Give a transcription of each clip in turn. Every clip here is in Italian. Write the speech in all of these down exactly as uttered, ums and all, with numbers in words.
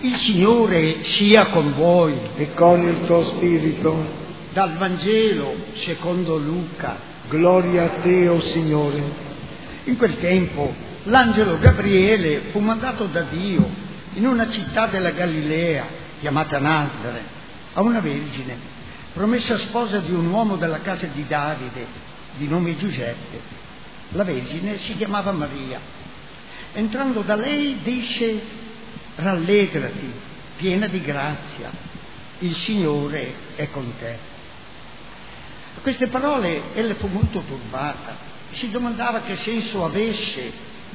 Il Signore sia con voi. E con il tuo spirito. Dal Vangelo secondo Luca. Gloria a te, o Signore. In quel tempo l'angelo Gabriele fu mandato da Dio in una città della Galilea chiamata Nazareth a una vergine, promessa sposa di un uomo della casa di Davide, di nome Giuseppe. La vergine si chiamava Maria. Entrando da lei disse: rallegrati, piena di grazia, il Signore è con te. A queste parole ella fu molto turbata, si domandava che senso avesse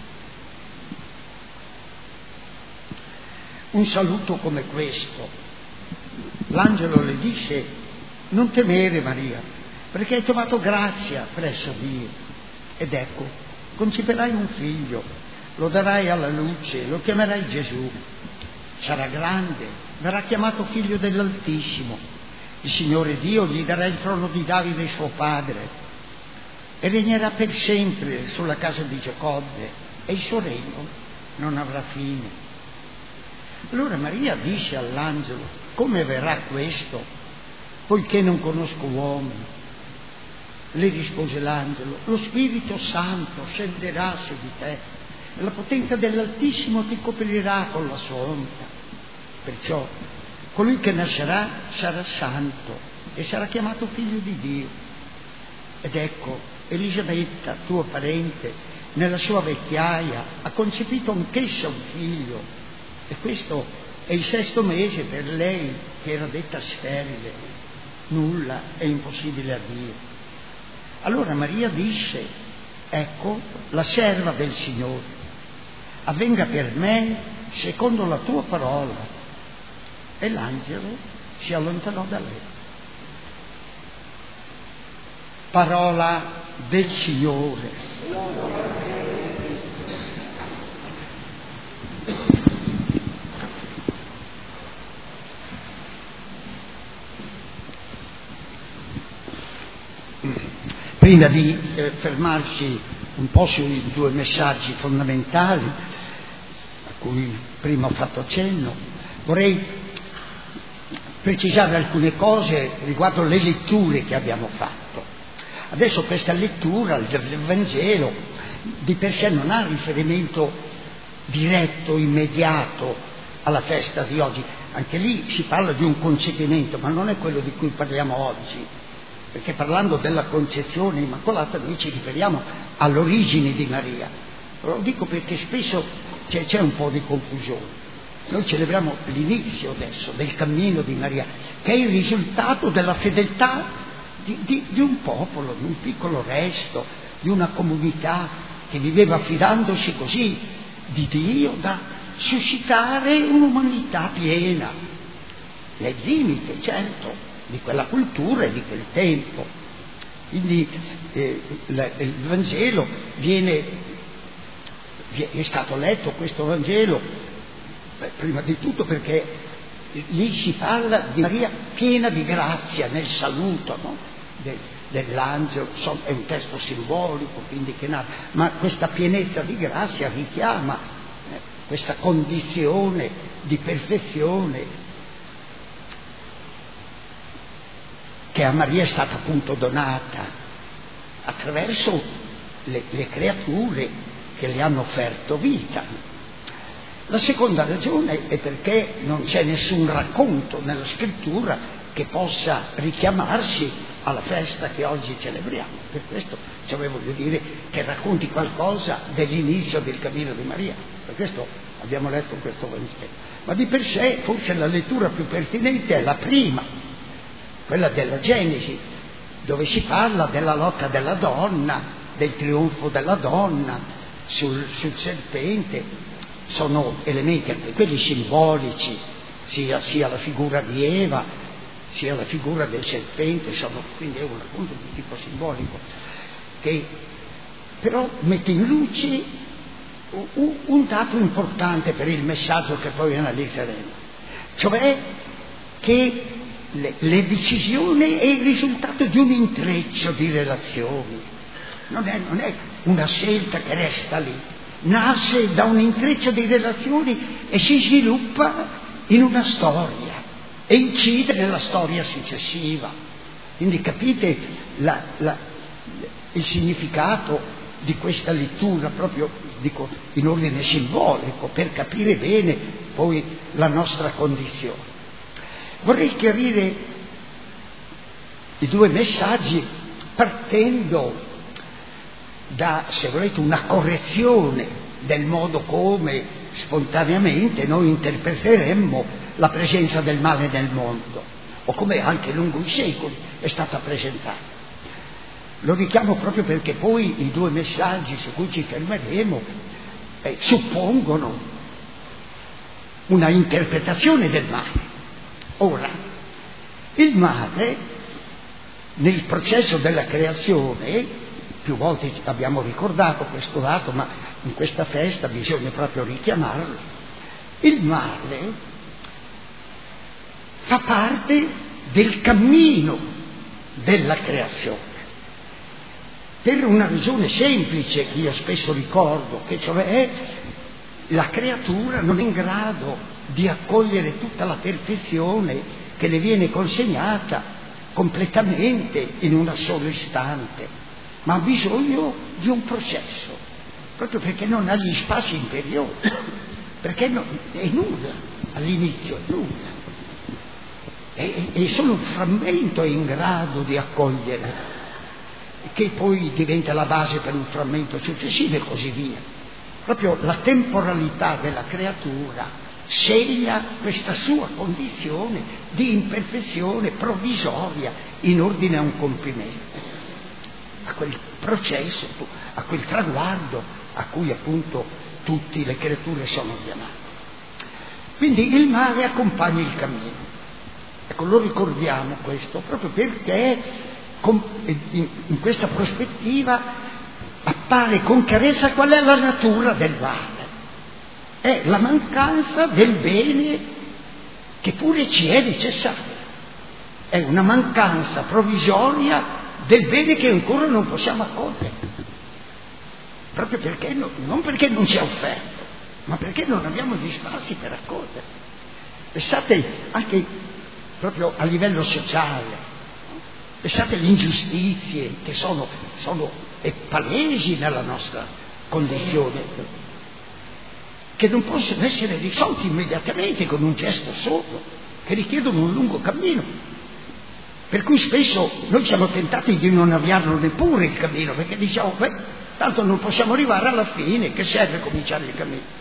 un saluto come questo. L'angelo le disse: non temere, Maria, perché hai trovato grazia presso Dio. Ed ecco, concepirai un figlio, lo darai alla luce, lo chiamerai Gesù. Sarà grande, verrà chiamato figlio dell'Altissimo. Il Signore Dio gli darà il trono di Davide suo padre e regnerà per sempre sulla casa di Giacobbe, e il suo regno non avrà fine. Allora Maria disse all'angelo: come verrà questo, poiché non conosco uomo? Le rispose l'angelo: lo Spirito Santo scenderà su di te e la potenza dell'Altissimo ti coprirà con la sua ombra. Perciò colui che nascerà sarà santo e sarà chiamato figlio di Dio. Ed ecco, Elisabetta, tua parente, nella sua vecchiaia ha concepito anch'essa un figlio, e questo è il sesto mese per lei che era detta sterile. Nulla è impossibile a Dio. Allora Maria disse: ecco la serva del Signore, avvenga per me secondo la tua parola. E l'angelo si allontanò da lei. Parola del Signore. Prima di eh, fermarci un po' sui due messaggi fondamentali a cui prima ho fatto cenno, vorrei precisare alcune cose riguardo le letture che abbiamo fatto. Adesso questa lettura del Vangelo di per sé non ha riferimento diretto, immediato alla festa di oggi. Anche lì si parla di un concepimento, ma non è quello di cui parliamo oggi, perché parlando della concezione immacolata noi ci riferiamo all'origine di Maria. Lo dico perché spesso c'è, c'è un po' di confusione. Noi celebriamo l'inizio adesso del cammino di Maria, che è il risultato della fedeltà di, di, di un popolo, di un piccolo resto, di una comunità che viveva affidandosi così di Dio da suscitare un'umanità piena, nel limite, certo, di quella cultura e di quel tempo. Quindi eh, la, il Vangelo viene, è stato letto questo Vangelo, beh, prima di tutto perché lì si parla di Maria piena di grazia nel saluto, no? De, dell'angelo. So, è un testo simbolico, quindi che narra, ma questa pienezza di grazia richiama eh, questa condizione di perfezione che a Maria è stata appunto donata attraverso le, le creature che le hanno offerto vita. La seconda ragione è perché non c'è nessun racconto nella scrittura che possa richiamarsi alla festa che oggi celebriamo. Per questo cioè, voglio dire che racconti qualcosa dell'inizio del cammino di Maria. Per questo abbiamo letto questo Vangelo. Ma di per sé forse la lettura più pertinente è la prima, quella della Genesi, dove si parla della lotta della donna, del trionfo della donna sul, sul serpente. Sono elementi anche quelli simbolici, sia, sia la figura di Eva, sia la figura del serpente, sono, quindi è un racconto di tipo simbolico, che però mette in luce un, un dato importante per il messaggio che poi analizzeremo, cioè che le, le decisioni è il risultato di un intreccio di relazioni, non è, non è una scelta che resta lì, nasce da un intreccio di relazioni e si sviluppa in una storia e incide nella storia successiva. Quindi capite la, la, il significato di questa lettura, proprio dico, in ordine simbolico, per capire bene poi la nostra condizione. Vorrei chiarire i due messaggi partendo da, se volete, una correzione del modo come spontaneamente noi interpreteremmo la presenza del male nel mondo, o come anche lungo i secoli è stata presentata. Lo richiamo proprio perché poi i due messaggi su cui ci fermeremo eh, suppongono una interpretazione del male. Ora, il male nel processo della creazione, più volte abbiamo ricordato questo dato, ma in questa festa bisogna proprio richiamarlo, il male fa parte del cammino della creazione, per una ragione semplice che io spesso ricordo, che cioè la creatura non è in grado di accogliere tutta la perfezione che le viene consegnata completamente in una sola istante, ma ha bisogno di un processo, proprio perché non ha gli spazi interiori, perché non, è nulla, all'inizio è nulla, e, e solo un frammento è in grado di accogliere, che poi diventa la base per un frammento successivo e così via. Proprio la temporalità della creatura segna questa sua condizione di imperfezione provvisoria in ordine a un compimento, a quel processo, a quel traguardo a cui appunto tutte le creature sono chiamate. Quindi il male accompagna il cammino. Ecco, lo ricordiamo questo proprio perché in questa prospettiva appare con chiarezza qual è la natura del male. È la mancanza del bene che pure ci è necessario. È una mancanza provvisoria del bene che ancora non possiamo accogliere. Proprio perché, no, non perché non ci è offerto, ma perché non abbiamo gli spazi per accogliere. Pensate anche proprio a livello sociale, pensate alle ingiustizie che sono, sono palesi nella nostra condizione, che non possono essere risolti immediatamente con un gesto solo, che richiedono un lungo cammino, per cui spesso noi siamo tentati di non avviarlo neppure il cammino, perché diciamo, beh, tanto non possiamo arrivare alla fine, che serve cominciare il cammino?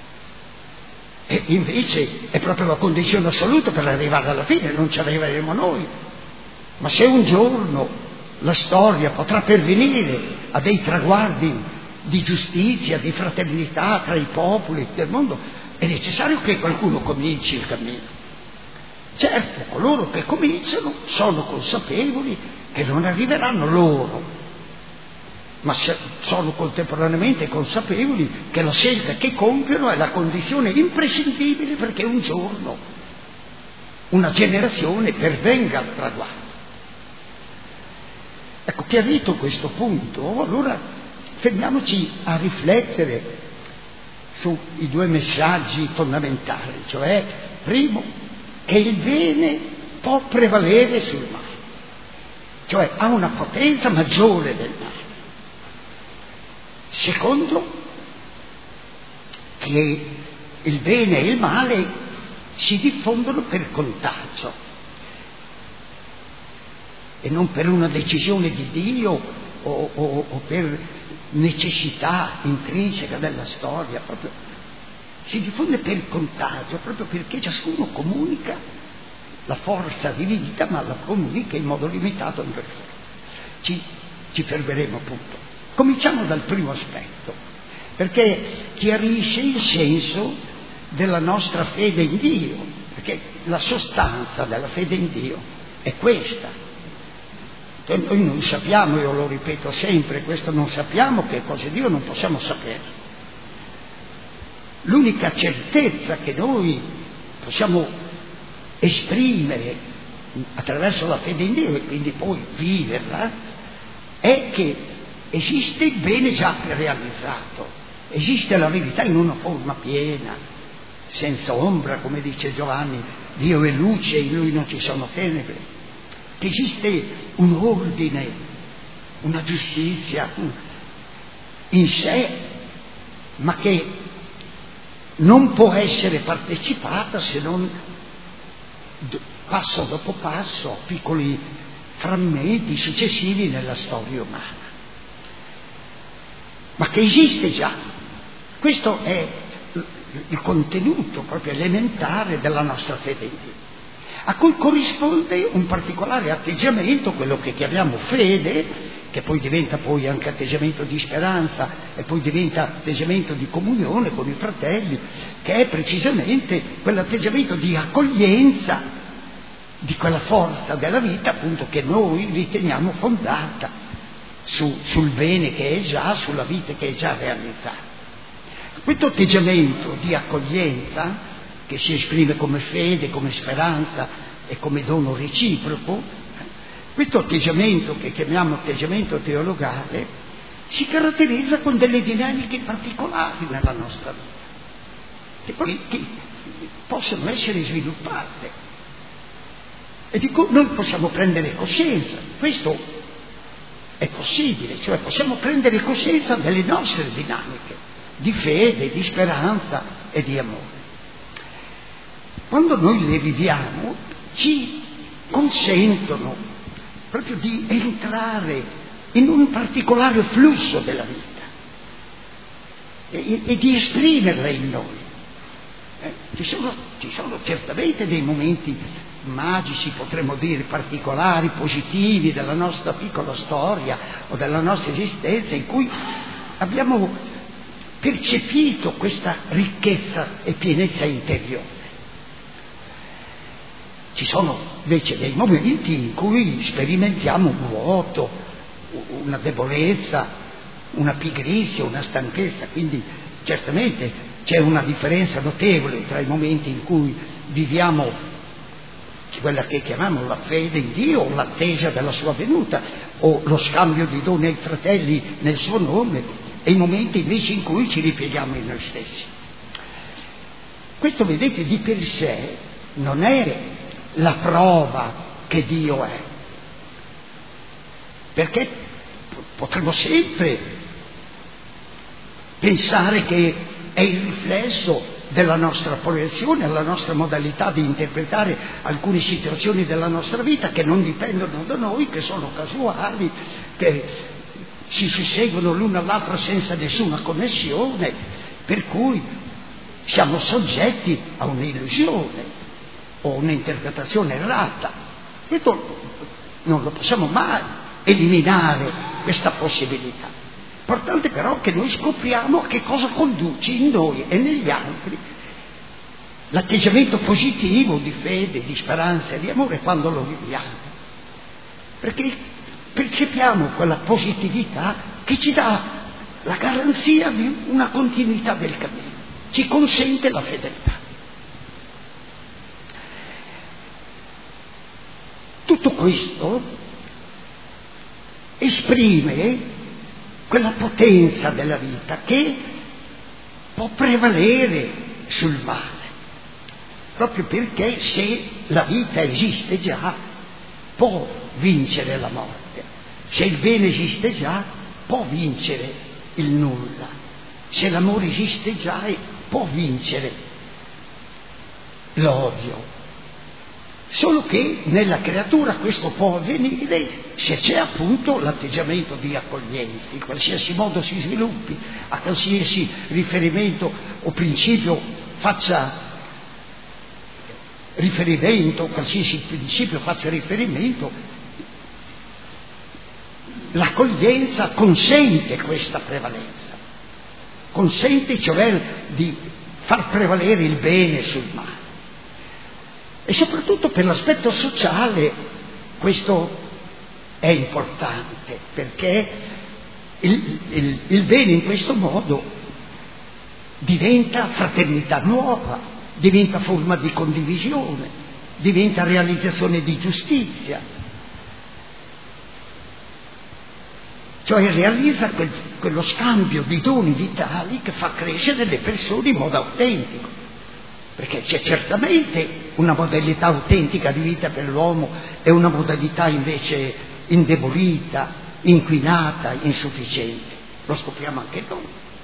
E invece è proprio la condizione assoluta per arrivare alla fine, non ci arriveremo noi. Ma se un giorno la storia potrà pervenire a dei traguardi di giustizia, di fraternità tra i popoli del mondo, è necessario che qualcuno cominci il cammino. Certo, coloro che cominciano sono consapevoli che non arriveranno loro, ma sono contemporaneamente consapevoli che la scelta che compiono è la condizione imprescindibile perché un giorno una generazione pervenga al traguardo. Ecco, chiarito questo punto, allora fermiamoci a riflettere sui due messaggi fondamentali, cioè, primo, che il bene può prevalere sul male, cioè ha una potenza maggiore del male. Secondo, che il bene e il male si diffondono per contagio e non per una decisione di Dio o, o, o per necessità intrinseca della storia, proprio si diffonde per contagio, proprio perché ciascuno comunica la forza di vita, ma la comunica in modo limitato e imperfetto. Ci, ci fermeremo appunto. Cominciamo dal primo aspetto, perché chiarisce il senso della nostra fede in Dio, perché la sostanza della fede in Dio è questa. Noi non sappiamo, io lo ripeto sempre, questo non sappiamo che cosa è Dio, non possiamo sapere. L'unica certezza che noi possiamo esprimere attraverso la fede in Dio e quindi poi viverla è che esiste il bene già realizzato, esiste la verità in una forma piena, senza ombra, come dice Giovanni, Dio è luce e in Lui non ci sono tenebre, che esiste un ordine, una giustizia in sé, ma che non può essere partecipata se non passo dopo passo, piccoli frammenti successivi nella storia umana, ma che esiste già. Questo è il contenuto proprio elementare della nostra fede in Dio, a cui corrisponde un particolare atteggiamento, quello che chiamiamo fede, che poi diventa poi anche atteggiamento di speranza e poi diventa atteggiamento di comunione con i fratelli, che è precisamente quell'atteggiamento di accoglienza di quella forza della vita, appunto, che noi riteniamo fondata su, sul bene che è già, sulla vita che è già realizzata. Questo atteggiamento di accoglienza, che si esprime come fede, come speranza e come dono reciproco, questo atteggiamento che chiamiamo atteggiamento teologale si caratterizza con delle dinamiche particolari nella nostra vita, che poi che possono essere sviluppate. E di cui noi possiamo prendere coscienza, questo è possibile, cioè possiamo prendere coscienza delle nostre dinamiche di fede, di speranza e di amore. Quando noi le viviamo ci consentono proprio di entrare in un particolare flusso della vita e, e di esprimerla in noi. Eh, ci sono, ci sono certamente dei momenti magici, potremmo dire particolari, positivi della nostra piccola storia o della nostra esistenza, in cui abbiamo percepito questa ricchezza e pienezza interiore. Ci sono invece dei momenti in cui sperimentiamo un vuoto, una debolezza, una pigrizia, una stanchezza, quindi certamente c'è una differenza notevole tra i momenti in cui viviamo quella che chiamiamo la fede in Dio, o l'attesa della sua venuta, o lo scambio di doni ai fratelli nel suo nome, e i momenti invece in cui ci ripieghiamo in noi stessi. Questo, vedete, di per sé non è la prova che Dio è, perché potremmo sempre pensare che è il riflesso della nostra proiezione, la nostra modalità di interpretare alcune situazioni della nostra vita che non dipendono da noi, che sono casuali, che si susseguono l'una all'altra senza nessuna connessione, per cui siamo soggetti a un'illusione o un'interpretazione errata. Questo non lo possiamo mai eliminare, questa possibilità. Importante però che noi scopriamo a che cosa conduce in noi e negli altri l'atteggiamento positivo di fede, di speranza e di amore quando lo viviamo, perché percepiamo quella positività che ci dà la garanzia di una continuità del cammino, ci consente la fedeltà. Tutto questo esprime quella potenza della vita che può prevalere sul male, proprio perché se la vita esiste già, può vincere la morte. Se il bene esiste già, può vincere il nulla. Se l'amore esiste già, può vincere l'odio. Solo che nella creatura questo può avvenire se c'è appunto l'atteggiamento di accoglienza, in qualsiasi modo si sviluppi, a qualsiasi riferimento o principio faccia riferimento, qualsiasi principio faccia riferimento, l'accoglienza consente questa prevalenza, consente cioè di far prevalere il bene sul male. E soprattutto per l'aspetto sociale questo è importante, perché il, il, il bene in questo modo diventa fraternità nuova, diventa forma di condivisione, diventa realizzazione di giustizia, cioè realizza quel, quello scambio di doni vitali che fa crescere le persone in modo autentico. perché c'è certamente una modalità autentica di vita per l'uomo e una modalità invece indebolita, inquinata, insufficiente. Lo scopriamo anche noi.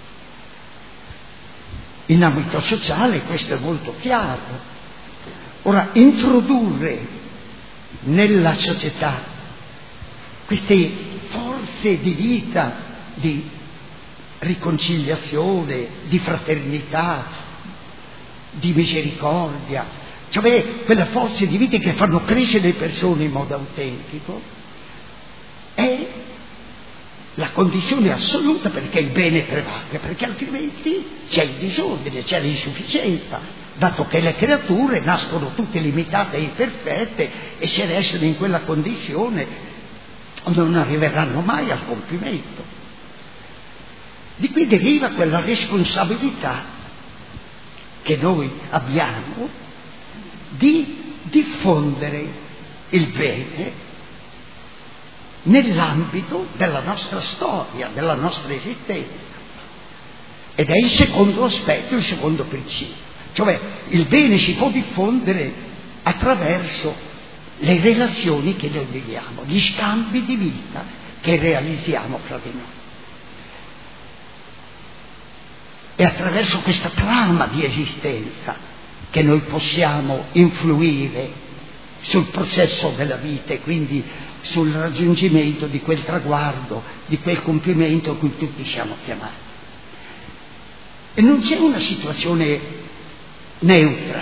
In ambito sociale questo è molto chiaro. Ora, introdurre nella società queste forze di vita, di riconciliazione, di fraternità, di misericordia, cioè quelle forze di vita che fanno crescere le persone in modo autentico, è la condizione assoluta perché il bene prevalga, perché altrimenti c'è il disordine, c'è l'insufficienza, dato che le creature nascono tutte limitate e imperfette e se restano in quella condizione non arriveranno mai al compimento. Di qui deriva quella responsabilità che noi abbiamo di diffondere il bene nell'ambito della nostra storia, della nostra esistenza. Ed è il secondo aspetto, il secondo principio. Cioè il bene si può diffondere attraverso le relazioni che noi viviamo, gli scambi di vita che realizziamo fra di noi. È attraverso questa trama di esistenza che noi possiamo influire sul processo della vita e quindi sul raggiungimento di quel traguardo, di quel compimento a cui tutti siamo chiamati. E non c'è una situazione neutra,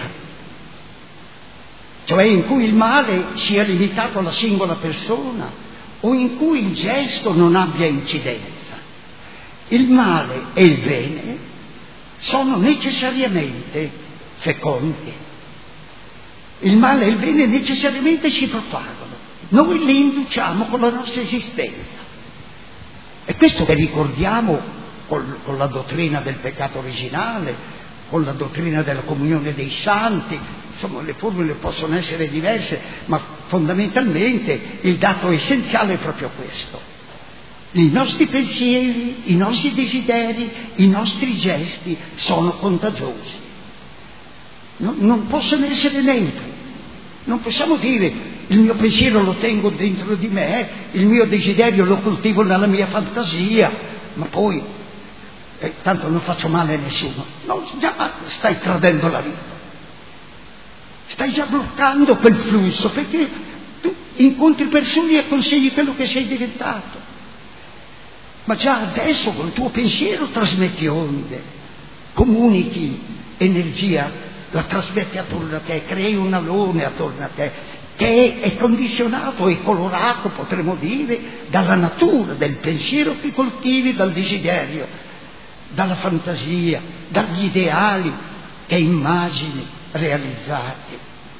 cioè in cui il male sia limitato alla singola persona o in cui il gesto non abbia incidenza. Il male e il bene sono necessariamente fecondi. Il male e il bene necessariamente si propagano. Noi li induciamo con la nostra esistenza. E questo che ricordiamo col, con la dottrina del peccato originale, con la dottrina della comunione dei santi. Insomma, le formule possono essere diverse, ma fondamentalmente il dato essenziale è proprio questo. I nostri pensieri, i nostri desideri, i nostri gesti sono contagiosi. No, non possono essere neutri. Non possiamo dire il mio pensiero lo tengo dentro di me, il mio desiderio lo coltivo nella mia fantasia, ma poi eh, tanto non faccio male a nessuno. No, già stai tradendo la vita. Stai già bloccando quel flusso, perché tu incontri persone e consegni quello che sei diventato. Ma già adesso col tuo pensiero trasmetti onde, comunichi energia, la trasmetti attorno a te, crei un alone attorno a te, che è condizionato e colorato, potremmo dire, dalla natura, del pensiero che coltivi, dal desiderio, dalla fantasia, dagli ideali che immagini realizzati.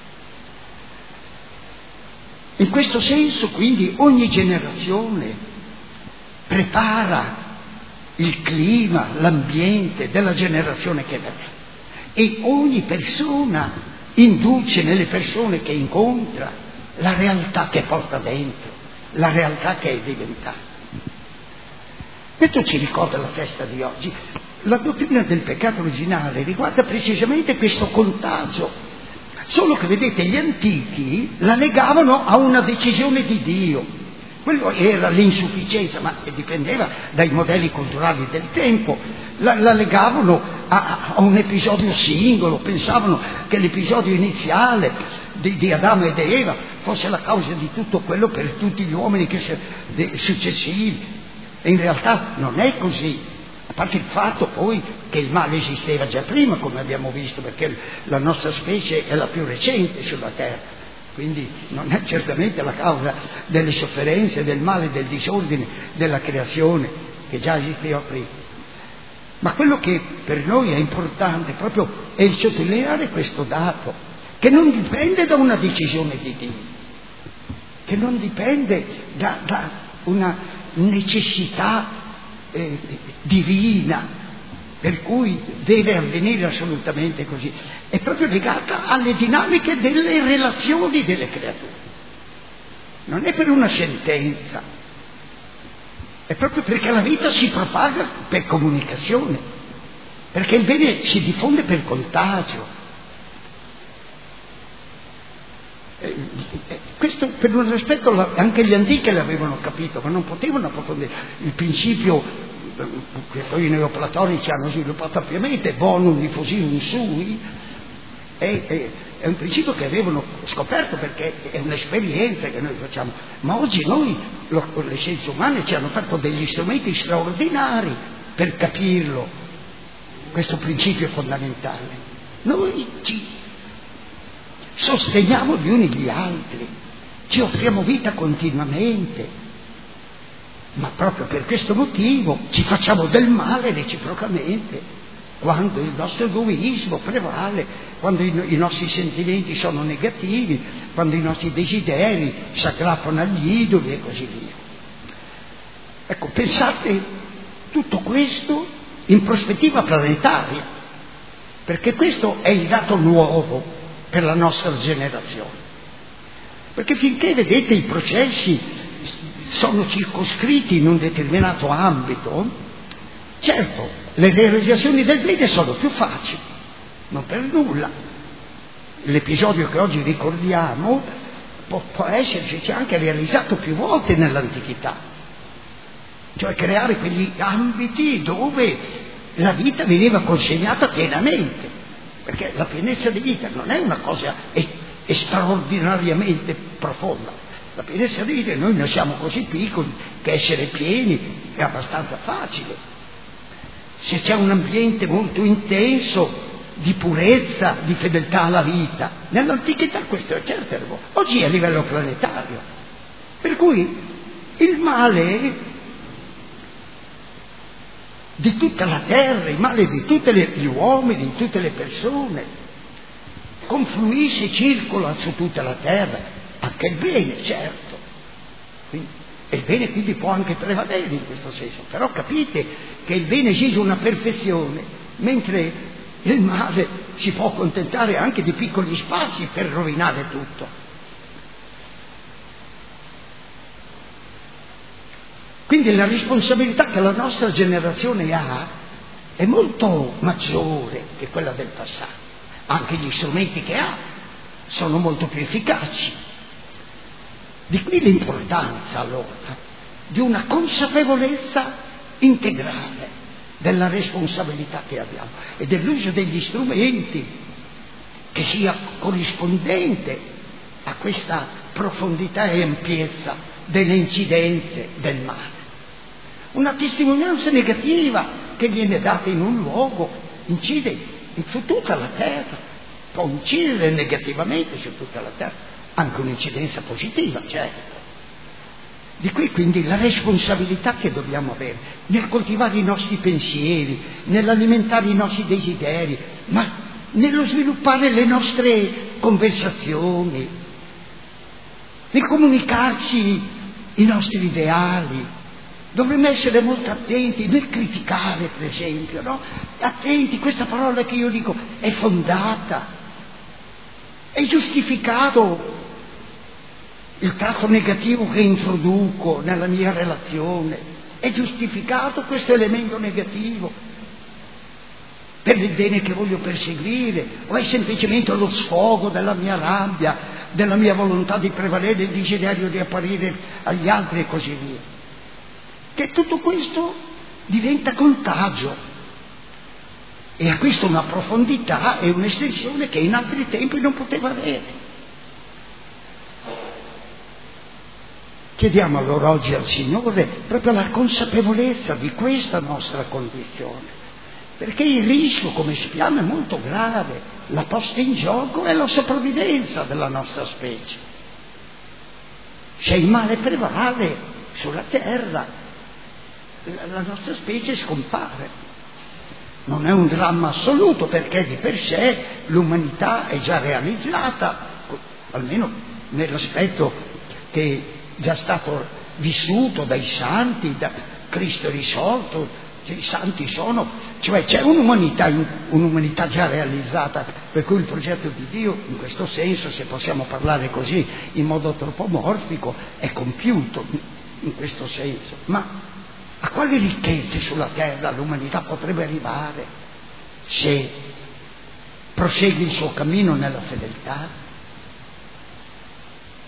In questo senso, quindi, ogni generazione prepara il clima, l'ambiente della generazione che verrà e ogni persona induce nelle persone che incontra la realtà che porta dentro, la realtà che è diventata. Questo ci ricorda la festa di oggi. La dottrina del peccato originale riguarda precisamente questo contagio, solo che vedete gli antichi la legavano a una decisione di Dio. Quello era l'insufficienza, ma dipendeva dai modelli culturali del tempo. La, la legavano a, a un episodio singolo, pensavano che l'episodio iniziale di, di Adamo ed Eva fosse la causa di tutto quello per tutti gli uomini che se, de, successivi. E in realtà non è così, a parte il fatto poi che il male esisteva già prima, come abbiamo visto, perché la nostra specie è la più recente sulla Terra. Quindi non è certamente la causa delle sofferenze, del male, del disordine, della creazione che già esisteva prima. Ma quello che per noi è importante proprio è il sottolineare questo dato, che non dipende da una decisione di Dio, che non dipende da, da una necessità eh, divina, per cui deve avvenire assolutamente così. È proprio legata alle dinamiche delle relazioni delle creature. Non è per una sentenza, è proprio perché la vita si propaga per comunicazione, perché il bene si diffonde per contagio. questo per un aspetto anche gli antichi l'avevano capito, ma non potevano approfondire il principio che poi i neoplatonici hanno sviluppato ampiamente, bonum diffusivum sui, è, è, è un principio che avevano scoperto perché è un'esperienza che noi facciamo, ma oggi noi, lo, le scienze umane ci hanno fatto degli strumenti straordinari per capirlo, questo principio fondamentale. Noi ci sosteniamo gli uni gli altri, ci offriamo vita continuamente, ma proprio per questo motivo ci facciamo del male reciprocamente, quando il nostro egoismo prevale, quando i, i nostri sentimenti sono negativi, quando i nostri desideri si aggrappano agli idoli e così via. Ecco, pensate tutto questo in prospettiva planetaria, perché questo è il dato nuovo per la nostra generazione. Perché finché, vedete, i processi sono circoscritti in un determinato ambito, certo, le realizzazioni del bene sono più facili, non per nulla. L'episodio che oggi ricordiamo può, può esserci anche realizzato più volte nell'antichità, cioè creare quegli ambiti dove la vita veniva consegnata pienamente, perché la pienezza di vita non è una cosa straordinariamente profonda. La pienezza di vita, noi ne siamo così piccoli che essere pieni è abbastanza facile. Se c'è un ambiente molto intenso di purezza, di fedeltà alla vita, nell'antichità questo è certo, oggi è a livello planetario. Per cui il male di tutta la terra, il male di tutti gli uomini, di tutte le persone, confluisce, circola su tutta la terra, anche il bene, certo. Quindi, e il bene quindi può anche prevalere in questo senso, però capite che il bene esige una perfezione, mentre il male si può accontentare anche di piccoli spazi per rovinare tutto. Quindi la responsabilità che la nostra generazione ha è molto maggiore che quella del passato. Anche gli strumenti che ha sono molto più efficaci. Di qui l'importanza allora di una consapevolezza integrale della responsabilità che abbiamo e dell'uso degli strumenti che sia corrispondente a questa profondità e ampiezza delle incidenze del male. Una testimonianza negativa che viene data in un luogo incide su tutta la terra, può incidere negativamente su tutta la terra, anche un'incidenza positiva, certo. Di qui quindi la responsabilità che dobbiamo avere nel coltivare i nostri pensieri, nell'alimentare i nostri desideri, ma nello sviluppare le nostre conversazioni, nel comunicarci i nostri ideali. Dovremmo essere molto attenti nel criticare, per esempio, no? Attenti, questa parola che io dico è fondata, è giustificato il tratto negativo che introduco nella mia relazione, è giustificato questo elemento negativo per il bene che voglio perseguire, o è semplicemente lo sfogo della mia rabbia, della mia volontà di prevalere, del desiderio di apparire agli altri e così via. Che tutto questo diventa contagio e acquista una profondità e un'estensione che in altri tempi non poteva avere. Chiediamo allora oggi al Signore proprio la consapevolezza di questa nostra condizione, perché il rischio, come sappiamo, è molto grave. La posta in gioco è la sopravvivenza della nostra specie. Se il male prevale sulla terra, la nostra specie scompare. Non è un dramma assoluto, perché di per sé l'umanità è già realizzata, almeno nell'aspetto che è già stato vissuto dai santi, da Cristo risorto, i santi sono, cioè c'è un'umanità, un'umanità già realizzata, per cui il progetto di Dio, in questo senso, se possiamo parlare così in modo antropomorfico, è compiuto in questo senso. Ma a quali ricchezze sulla terra l'umanità potrebbe arrivare se prosegue il suo cammino nella fedeltà?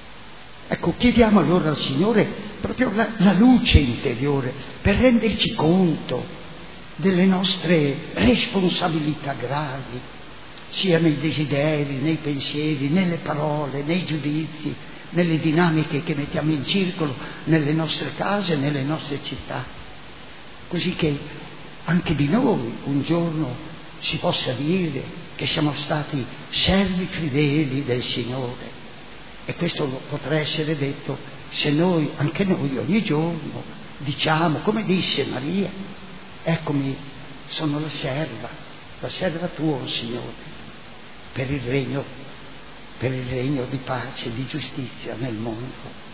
Ecco, chiediamo allora al Signore proprio la, la luce interiore per renderci conto delle nostre responsabilità gravi, sia nei desideri, nei pensieri, nelle parole, nei giudizi, nelle dinamiche che mettiamo in circolo nelle nostre case, nelle nostre città, così che anche di noi un giorno si possa dire che siamo stati servi fedeli del Signore. E questo potrà essere detto se noi, anche noi, ogni giorno diciamo, come disse Maria: eccomi, sono la serva, la serva tua, Signore, per il regno, per il regno di pace e di giustizia nel mondo.